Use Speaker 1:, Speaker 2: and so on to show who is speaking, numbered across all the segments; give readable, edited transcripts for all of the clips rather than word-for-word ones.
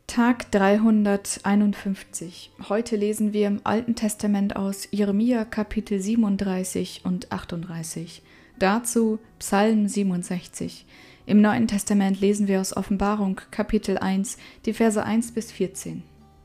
Speaker 1: Tag 351. Heute lesen wir im Alten Testament aus Jeremia Kapitel 37 und 38. Dazu Psalm 67. Im Neuen Testament lesen wir aus Offenbarung Kapitel 1, die Verse 1 bis 14.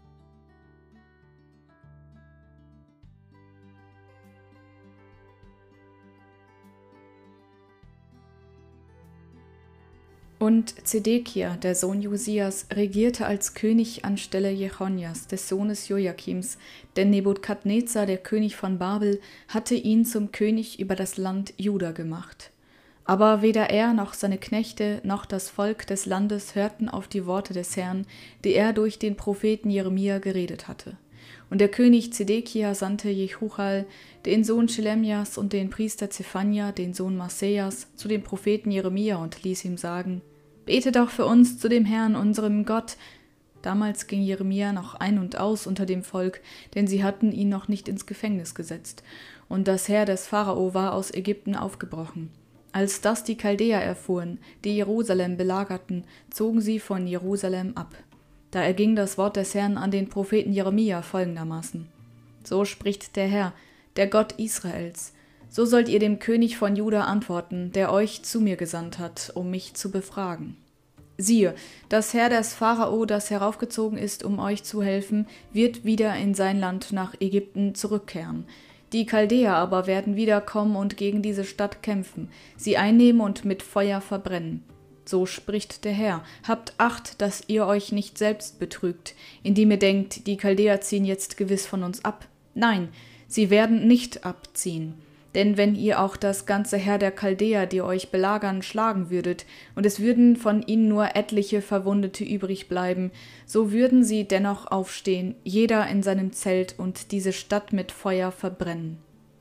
Speaker 1: Und Zedekia, der Sohn Josias, regierte als König anstelle Jechonjas, des Sohnes Joachims, denn Nebukadnezar, der König von Babel, hatte ihn zum König über das Land Juda gemacht. Aber weder er noch seine Knechte noch das Volk des Landes hörten auf die Worte des Herrn, die er durch den Propheten Jeremia geredet hatte. Und der König Zedekia sandte Jehuchal, den Sohn Schelemjas, und den Priester Zephania, den Sohn Masejas, zu dem Propheten Jeremia und ließ ihm sagen: Bete doch für uns zu dem Herrn, unserem Gott. Damals ging Jeremia noch ein und aus unter dem Volk, denn sie hatten ihn noch nicht ins Gefängnis gesetzt. Und das Heer des Pharao war aus Ägypten aufgebrochen. Als das die Chaldäer erfuhren, die Jerusalem belagerten, zogen sie von Jerusalem ab. Da erging das Wort des Herrn an den Propheten Jeremia folgendermaßen: So spricht der Herr, der Gott Israels: So sollt ihr dem König von Juda antworten, der euch zu mir gesandt hat, um mich zu befragen. Siehe, das Heer des Pharao, das heraufgezogen ist, um euch zu helfen, wird wieder in sein Land nach Ägypten zurückkehren. Die Chaldäer aber werden wiederkommen und gegen diese Stadt kämpfen, sie einnehmen und mit Feuer verbrennen. So spricht der Herr: Habt Acht, dass ihr euch nicht selbst betrügt, indem ihr denkt, die Chaldäer ziehen jetzt gewiss von uns ab. Nein, sie werden nicht abziehen. Denn wenn ihr auch das ganze Heer der Chaldäer, die euch belagern, schlagen würdet, und es würden von ihnen nur etliche Verwundete übrig bleiben, so würden sie dennoch aufstehen, jeder in seinem Zelt, und diese Stadt mit Feuer verbrennen.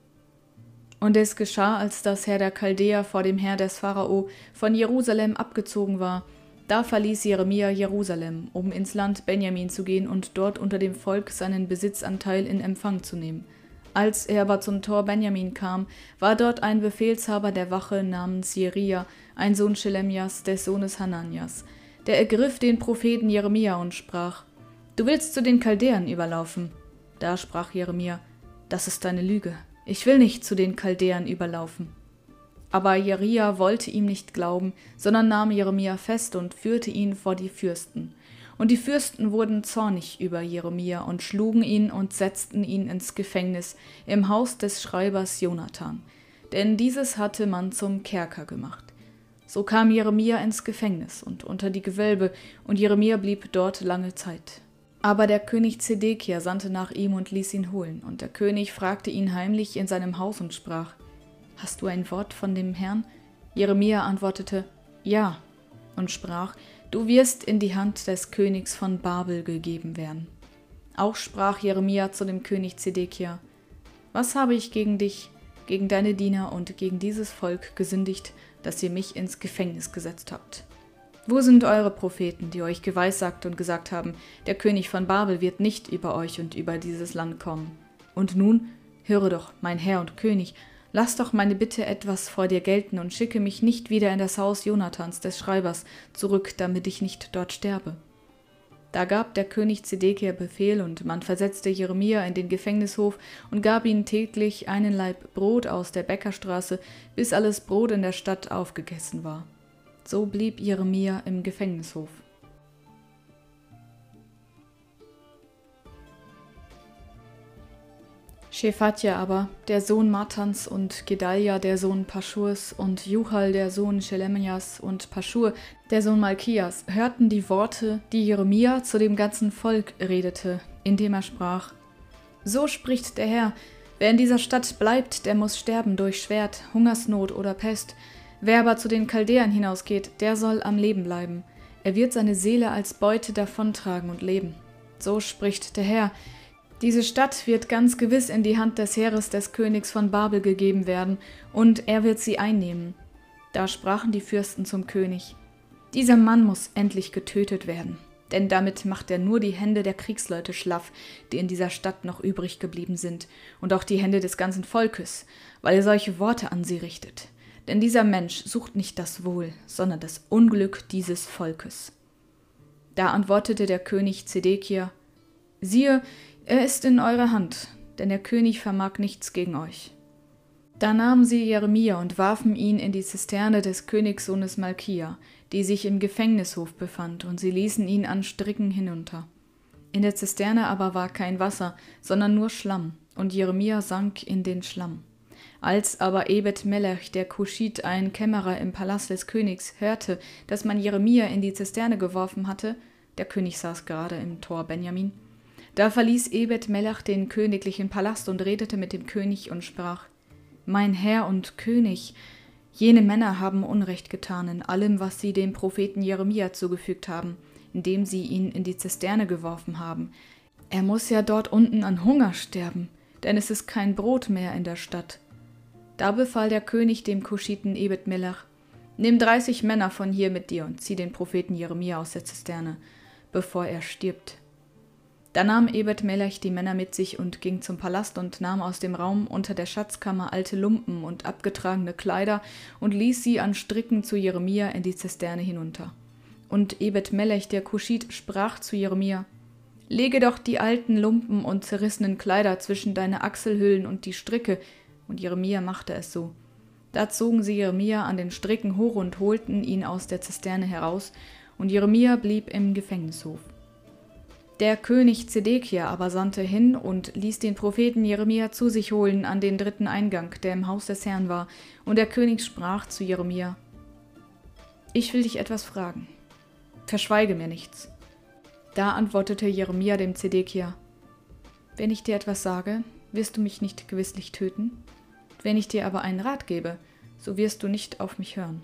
Speaker 1: Und es geschah, als das Heer der Chaldäer vor dem Heer des Pharao von Jerusalem abgezogen war, da verließ Jeremia Jerusalem, um ins Land Benjamin zu gehen und dort unter dem Volk seinen Besitzanteil in Empfang zu nehmen. Als er aber zum Tor Benjamin kam, war dort ein Befehlshaber der Wache namens Jeria, ein Sohn Schelemjas, des Sohnes Hananias. Der ergriff den Propheten Jeremia und sprach: Du willst zu den Chaldäern überlaufen. Da sprach Jeremia: Das ist eine Lüge. Ich will nicht zu den Chaldäern überlaufen. Aber Jeria wollte ihm nicht glauben, sondern nahm Jeremia fest und führte ihn vor die Fürsten. Und die Fürsten wurden zornig über Jeremia und schlugen ihn und setzten ihn ins Gefängnis im Haus des Schreibers Jonathan, denn dieses hatte man zum Kerker gemacht. So kam Jeremia ins Gefängnis und unter die Gewölbe, und Jeremia blieb dort lange Zeit. Aber der König Zedekia sandte nach ihm und ließ ihn holen, und der König fragte ihn heimlich in seinem Haus und sprach: Hast du ein Wort von dem Herrn? Jeremia antwortete: Ja, und sprach: Du wirst in die Hand des Königs von Babel gegeben werden. Auch sprach Jeremia zu dem König Zedekia: Was habe ich gegen dich, gegen deine Diener und gegen dieses Volk gesündigt, dass ihr mich ins Gefängnis gesetzt habt? Wo sind eure Propheten, die euch geweissagt und gesagt haben, der König von Babel wird nicht über euch und über dieses Land kommen? Und nun, höre doch, mein Herr und König, lass doch meine Bitte etwas vor dir gelten und schicke mich nicht wieder in das Haus Jonathans, des Schreibers, zurück, damit ich nicht dort sterbe. Da gab der König Zedekia Befehl, und man versetzte Jeremia in den Gefängnishof und gab ihm täglich einen Laib Brot aus der Bäckerstraße, bis alles Brot in der Stadt aufgegessen war. So blieb Jeremia im Gefängnishof. Schephatja aber, der Sohn Matans, und Gedalja, der Sohn Paschurs, und Juchal, der Sohn Schelemjas, und Paschur, der Sohn Malkias, hörten die Worte, die Jeremia zu dem ganzen Volk redete, indem er sprach: So spricht der Herr: Wer in dieser Stadt bleibt, der muss sterben durch Schwert, Hungersnot oder Pest. Wer aber zu den Chaldäern hinausgeht, der soll am Leben bleiben. Er wird seine Seele als Beute davontragen und leben. So spricht der Herr: Diese Stadt wird ganz gewiss in die Hand des Heeres des Königs von Babel gegeben werden, und er wird sie einnehmen. Da sprachen die Fürsten zum König: Dieser Mann muss endlich getötet werden, denn damit macht er nur die Hände der Kriegsleute schlaff, die in dieser Stadt noch übrig geblieben sind, und auch die Hände des ganzen Volkes, weil er solche Worte an sie richtet. Denn dieser Mensch sucht nicht das Wohl, sondern das Unglück dieses Volkes. Da antwortete der König Zedekia: Siehe, er ist in eurer Hand, denn der König vermag nichts gegen euch. Da nahmen sie Jeremia und warfen ihn in die Zisterne des Königssohnes Malkia, die sich im Gefängnishof befand, und sie ließen ihn an Stricken hinunter. In der Zisterne aber war kein Wasser, sondern nur Schlamm, und Jeremia sank in den Schlamm. Als aber Ebed-Melech, der Kuschit, ein Kämmerer im Palast des Königs, hörte, dass man Jeremia in die Zisterne geworfen hatte, der König saß gerade im Tor Benjamin, da verließ Ebed-Melech den königlichen Palast und redete mit dem König und sprach: Mein Herr und König, jene Männer haben Unrecht getan in allem, was sie dem Propheten Jeremia zugefügt haben, indem sie ihn in die Zisterne geworfen haben. Er muss ja dort unten an Hunger sterben, denn es ist kein Brot mehr in der Stadt. Da befahl der König dem Kuschiten Ebed-Melech: Nimm 30 Männer von hier mit dir und zieh den Propheten Jeremia aus der Zisterne, bevor er stirbt. Da nahm Ebed-Melech die Männer mit sich und ging zum Palast und nahm aus dem Raum unter der Schatzkammer alte Lumpen und abgetragene Kleider und ließ sie an Stricken zu Jeremia in die Zisterne hinunter. Und Ebed-Melech der Kuschit sprach zu Jeremia: Lege doch die alten Lumpen und zerrissenen Kleider zwischen deine Achselhöhlen und die Stricke. Und Jeremia machte es so. Da zogen sie Jeremia an den Stricken hoch und holten ihn aus der Zisterne heraus, und Jeremia blieb im Gefängnishof. Der König Zedekia aber sandte hin und ließ den Propheten Jeremia zu sich holen an den 3. Eingang, der im Haus des Herrn war, und der König sprach zu Jeremia: Ich will dich etwas fragen. Verschweige mir nichts. Da antwortete Jeremia dem Zedekia: Wenn ich dir etwas sage, wirst du mich nicht gewisslich töten? Wenn ich dir aber einen Rat gebe, so wirst du nicht auf mich hören.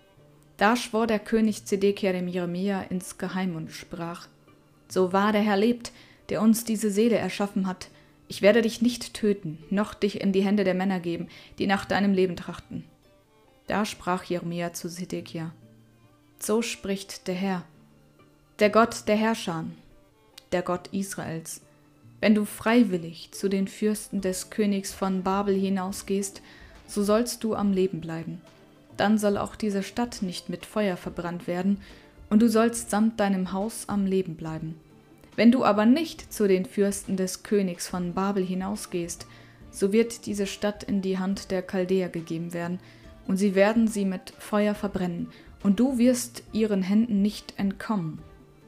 Speaker 1: Da schwor der König Zedekia dem Jeremia ins Geheim und sprach: So wahr der Herr lebt, der uns diese Seele erschaffen hat, ich werde dich nicht töten, noch dich in die Hände der Männer geben, die nach deinem Leben trachten. Da sprach Jeremia zu Zedekia: So spricht der Herr, der Gott der Herrscher, der Gott Israels: Wenn du freiwillig zu den Fürsten des Königs von Babel hinausgehst, so sollst du am Leben bleiben. Dann soll auch diese Stadt nicht mit Feuer verbrannt werden, und du sollst samt deinem Haus am Leben bleiben. Wenn du aber nicht zu den Fürsten des Königs von Babel hinausgehst, so wird diese Stadt in die Hand der Chaldäer gegeben werden, und sie werden sie mit Feuer verbrennen, und du wirst ihren Händen nicht entkommen.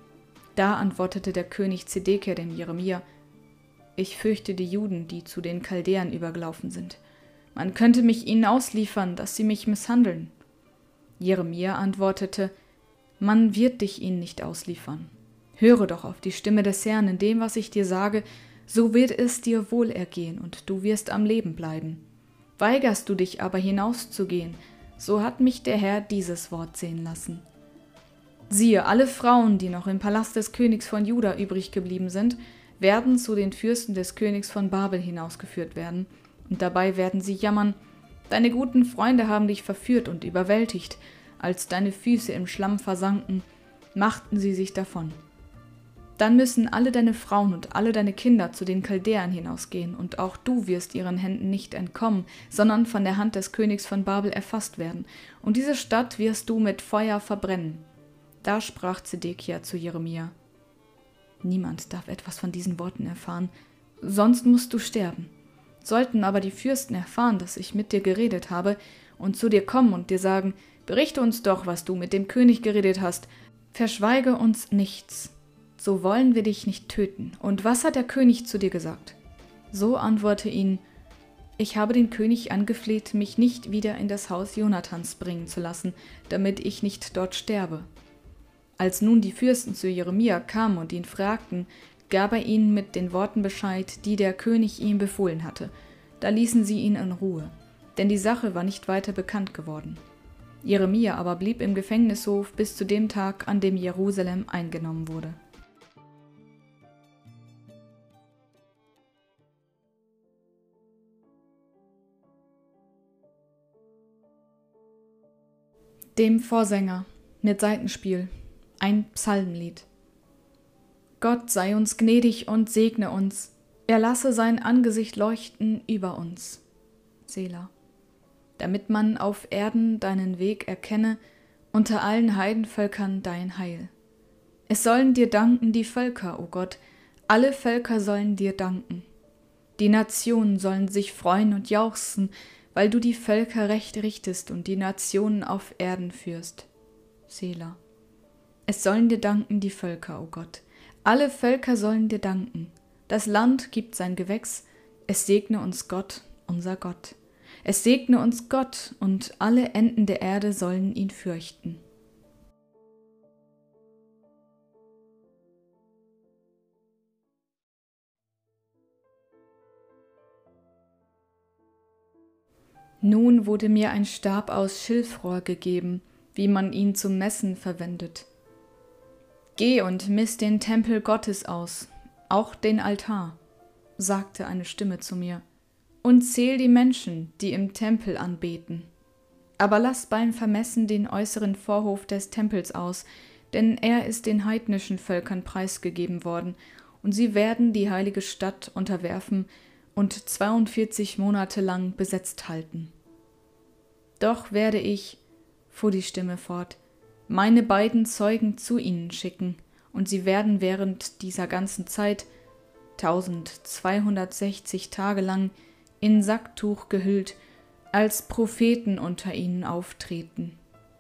Speaker 1: Da antwortete der König Zedekia dem Jeremia: Ich fürchte die Juden, die zu den Chaldäern übergelaufen sind. Man könnte mich ihnen ausliefern, dass sie mich misshandeln. Jeremia antwortete: Man wird dich ihnen nicht ausliefern. Höre doch auf die Stimme des Herrn in dem, was ich dir sage, so wird es dir wohl ergehen, und du wirst am Leben bleiben. Weigerst du dich aber hinauszugehen, so hat mich der Herr dieses Wort sehen lassen. Siehe, alle Frauen, die noch im Palast des Königs von Juda übrig geblieben sind, werden zu den Fürsten des Königs von Babel hinausgeführt werden, und dabei werden sie jammern: Deine guten Freunde haben dich verführt und überwältigt, als deine Füße im Schlamm versanken, machten sie sich davon. Dann müssen alle deine Frauen und alle deine Kinder zu den Chaldäern hinausgehen, und auch du wirst ihren Händen nicht entkommen, sondern von der Hand des Königs von Babel erfasst werden, und diese Stadt wirst du mit Feuer verbrennen. Da sprach Zedekia zu Jeremia: Niemand darf etwas von diesen Worten erfahren, sonst musst du sterben. Sollten aber die Fürsten erfahren, dass ich mit dir geredet habe, und zu dir kommen und dir sagen: Berichte uns doch, was du mit dem König geredet hast, verschweige uns nichts, so wollen wir dich nicht töten. Und was hat der König zu dir gesagt? So antworte ihnen: Ich habe den König angefleht, mich nicht wieder in das Haus Jonathans bringen zu lassen, damit ich nicht dort sterbe. Als nun die Fürsten zu Jeremia kamen und ihn fragten, gab er ihnen mit den Worten Bescheid, die der König ihm befohlen hatte. Da ließen sie ihn in Ruhe, denn die Sache war nicht weiter bekannt geworden. Jeremia aber blieb im Gefängnishof bis zu dem Tag, an dem Jerusalem eingenommen wurde. Dem Vorsänger mit Saitenspiel, ein Psalmenlied. Gott sei uns gnädig und segne uns, er lasse sein Angesicht leuchten über uns. Selah. Damit man auf Erden deinen Weg erkenne, unter allen Heidenvölkern dein Heil. Es sollen dir danken die Völker, o Gott, alle Völker sollen dir danken. Die Nationen sollen sich freuen und jauchzen, weil du die Völker recht richtest und die Nationen auf Erden führst. Selah. Es sollen dir danken die Völker, o Gott. Alle Völker sollen dir danken. Das Land gibt sein Gewächs. Es segne uns Gott, unser Gott. Es segne uns Gott, und alle Enden der Erde sollen ihn fürchten. Nun wurde mir ein Stab aus Schilfrohr gegeben, wie man ihn zum Messen verwendet. Geh und miss den Tempel Gottes aus, auch den Altar, sagte eine Stimme zu mir, und zähl die Menschen, die im Tempel anbeten. Aber lass beim Vermessen den äußeren Vorhof des Tempels aus, denn er ist den heidnischen Völkern preisgegeben worden, und sie werden die heilige Stadt unterwerfen und 42 Monate lang besetzt halten. Doch werde ich, fuhr die Stimme fort, meine beiden Zeugen zu ihnen schicken, und sie werden während dieser ganzen Zeit, 1260 Tage lang, in Sacktuch gehüllt, als Propheten unter ihnen auftreten.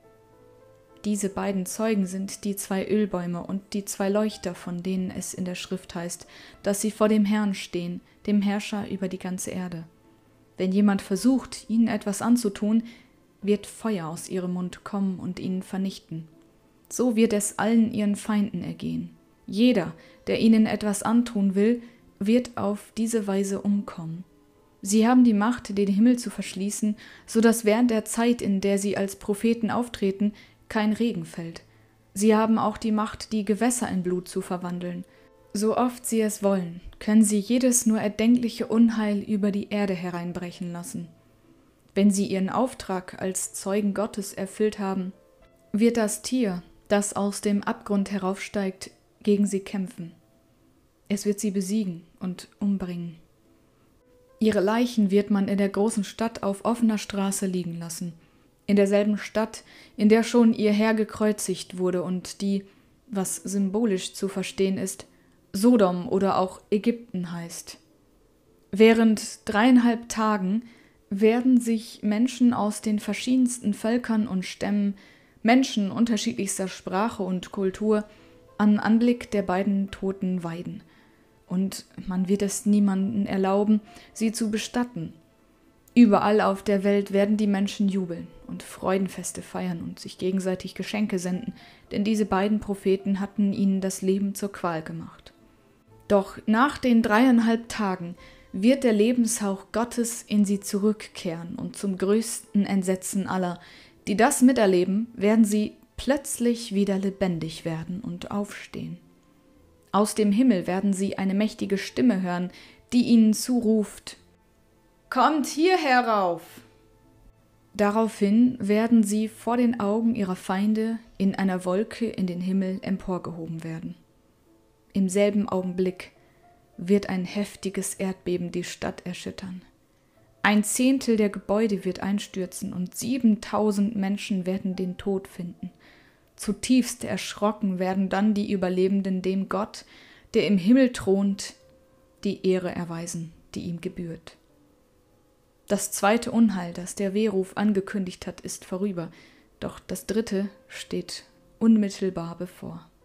Speaker 1: Diese beiden Zeugen sind die 2 Ölbäume und die 2 Leuchter, von denen es in der Schrift heißt, dass sie vor dem Herrn stehen, dem Herrscher über die ganze Erde. Wenn jemand versucht, ihnen etwas anzutun, wird Feuer aus ihrem Mund kommen und ihnen vernichten. So wird es allen ihren Feinden ergehen. Jeder, der ihnen etwas antun will, wird auf diese Weise umkommen. Sie haben die Macht, den Himmel zu verschließen, so dass während der Zeit, in der sie als Propheten auftreten, kein Regen fällt. Sie haben auch die Macht, die Gewässer in Blut zu verwandeln. So oft sie es wollen, können sie jedes nur erdenkliche Unheil über die Erde hereinbrechen lassen. Wenn sie ihren Auftrag als Zeugen Gottes erfüllt haben, wird das Tier, das aus dem Abgrund heraufsteigt, gegen sie kämpfen. Es wird sie besiegen und umbringen. Ihre Leichen wird man in der großen Stadt auf offener Straße liegen lassen, in derselben Stadt, in der schon ihr Herr gekreuzigt wurde und die, was symbolisch zu verstehen ist, Sodom oder auch Ägypten heißt. Während 3,5 Tagen werden sich Menschen aus den verschiedensten Völkern und Stämmen, Menschen unterschiedlichster Sprache und Kultur, am Anblick der beiden Toten weiden. Und man wird es niemandem erlauben, sie zu bestatten. Überall auf der Welt werden die Menschen jubeln und Freudenfeste feiern und sich gegenseitig Geschenke senden, denn diese beiden Propheten hatten ihnen das Leben zur Qual gemacht. Doch nach den 3,5 Tagen wird der Lebenshauch Gottes in sie zurückkehren, und zum größten Entsetzen aller, die das miterleben, werden sie plötzlich wieder lebendig werden und aufstehen. Aus dem Himmel werden sie eine mächtige Stimme hören, die ihnen zuruft: »Kommt hier herauf!« Daraufhin werden sie vor den Augen ihrer Feinde in einer Wolke in den Himmel emporgehoben werden. Im selben Augenblick wird ein heftiges Erdbeben die Stadt erschüttern. 1/10 der Gebäude wird einstürzen und 7.000 Menschen werden den Tod finden. Zutiefst erschrocken werden dann die Überlebenden dem Gott, der im Himmel thront, die Ehre erweisen, die ihm gebührt. Das 2. Unheil, das der Wehruf angekündigt hat, ist vorüber, doch das 3. steht unmittelbar bevor.